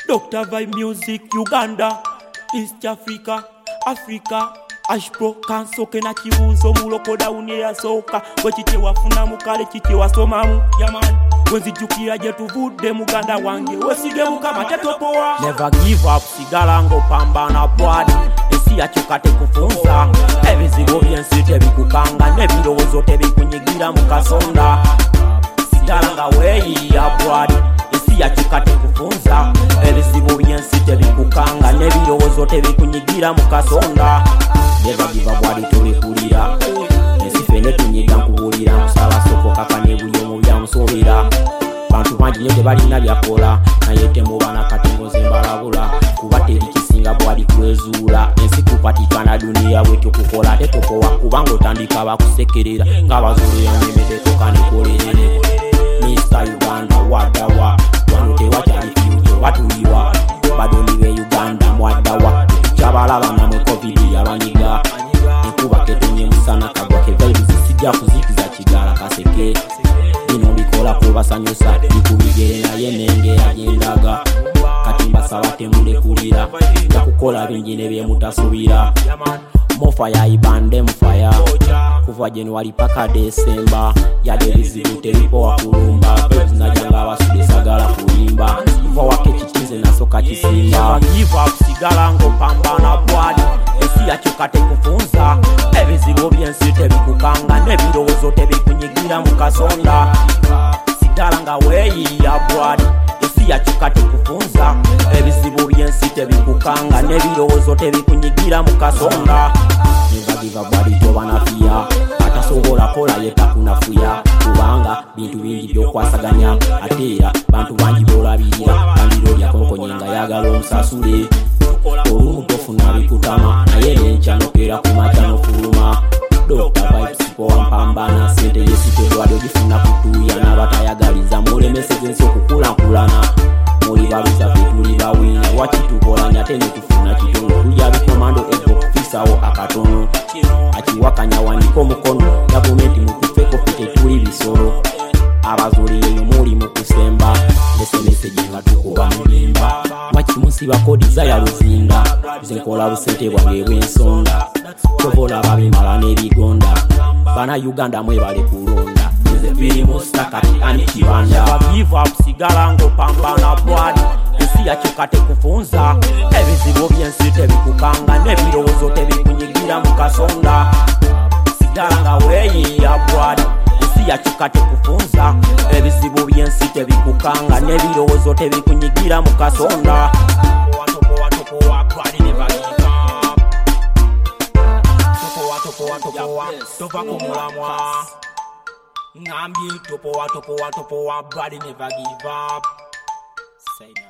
Dr. Vibe Music, Uganda, East Africa, Africa. Ashpro kansoke na kibuzo muloko dauni ya soka wechiche wafuna mukale chiche wasomamu yaman wenzijukira je tuvude muganda wange wesige mukama tetopoa. Never give up, sigala ngo pambana bwadi esi achukate kufunza ebizibu byensi tebikukanga nebirowozo tebikunyigira mukasonda sigala nga weyi ya bwadi esi achukate kufunza ebizibu byensi tebikukanga nebirowozo tebikunyigira mukasonda. Never give up bwadi tulikulira nesifene tunyiga nkubulira musala soko kakane buli omu byamusobera bantu bangi nyo tebalina byakola naye temubana katongoze mbalabula kuba teri kisinga bwadi kwezuula ensi kupatikana duniya bwetyo kukola tetokowa kubanga otandika bakusekerera ng'abazole yanyemetetoka nekolerere Mr. Uganda wadawa wano tewakyali fyuto batuliwa badoni be Uganda mwadawa kyabalaba namwe covid yabanyiga enkuba ketonye musana kagwa ke vibes zisijja kuzikiza kigala kaseke bino bikola kubasanyusa bikubigere naye nengera yendaga kati mbasaba temulekulira njakukola bingi ne byemutasubira mofaya ibande mufaya kuva January paka December yade bizibu teripo wakulumba najanga abasude sagala kulimba kuva wake kitinze nasoka kisimba. Give up, sigala ngo pambana bwadi esi achukate kufunza ebizibu byensi tebikukanga nebirowozo tebikunyigira mukasonda sigala nga weyi ya bwadi esi achukate kufunza ebizibu byensi tebikukanga nebirowozo tebikunyigira mukasonda. Never give up bwadi tobanafia atasobola kola yetakunafuya kubanga bintu bingi byokwasaganya atera bantu bangi bolabirira bandiro lyakonkonyenga yagala omusasule olumutofuna bikutama naye nenkyanokera kumakyano fuluma Dr. Vibe sipo wampambana sente yesitedwado gifuna kutuya nabatayagaliza mulemeseze nsi okukulankulana muli baluza fetuli bawina wakitukolanya tene tufuna kitono tulya bikomando ego kufisawo akatono akiwakanya wandika omukono gavumenti mukufeko fete tuli bisolo abazuli eyo muli mukusemba esemesege nga tukuba mulimba wakimusiba kodi zaya luzinda zenkola busente bwange bwensonda tobola babimala n'ebigonda bana Uganda mwebale kulonda firimu stakati ani kibanda. Give up, sigala ngo pambana bwadi esi achukate kufunza ebizibu byensi tebikukanga nebirowozo tebikunyigira mukasonda sigala nga weyi ya bwadi esi achukate kufunza ebizibu byensi tebikukanga nebirowozo tebikunyigira mukasonda. Tova kumulamwa Ngambi topoa, body never give up. Say